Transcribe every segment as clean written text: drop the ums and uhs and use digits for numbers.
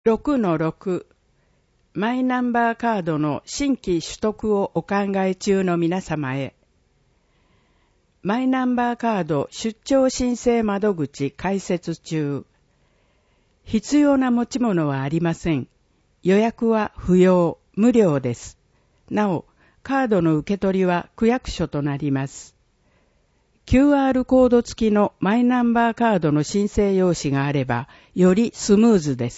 6-6 マイナンバーカードの新規取得をお考え中の皆様へ。マイナンバーカード出張申請窓口開設中。必要な持ち物はありません。予約は不要、無料です。なお、カードの受け取りは区役所となります。QR コード付きのマイナンバーカードの申請用紙があれば、よりスムーズです。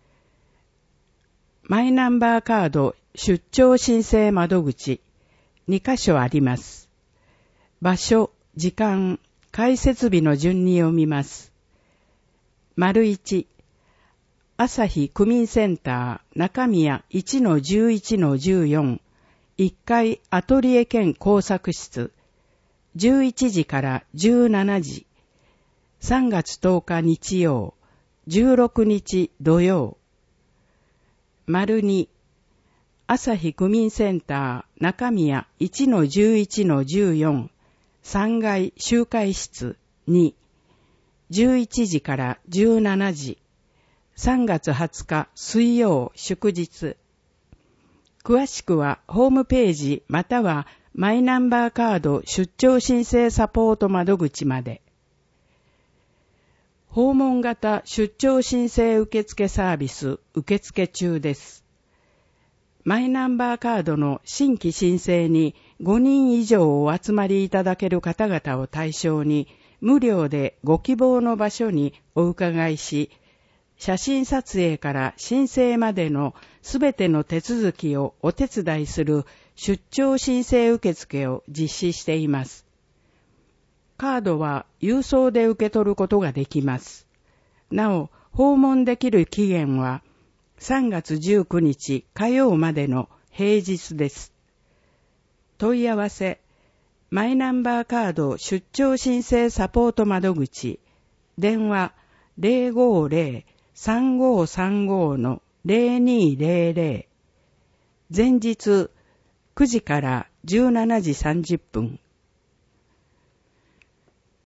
マイナンバーカード出張申請窓口2カ所あります。場所、時間、開設日の順に読みます。1、朝日区民センター中宮 1-11-14 1階アトリエ兼工作室11時から17時3月10日日曜16日土曜。2、朝日区民センター中宮 1-11-14 3階集会室2 11時から17時3月20日水曜祝日。詳しくはホームページまたはマイナンバーカード出張申請サポート窓口まで。訪問型出張申請受付サービス受付中です。マイナンバーカードの新規申請に5人以上お集まりいただける方々を対象に無料でご希望の場所にお伺いし、写真撮影から申請までのすべての手続きをお手伝いする出張申請受付を実施しています。カードは郵送で受け取ることができます。なお、訪問できる期限は3月19日火曜までの平日です。問い合わせ、マイナンバーカード出張申請サポート窓口、電話 050-3535-0200、前日9時から17時30分。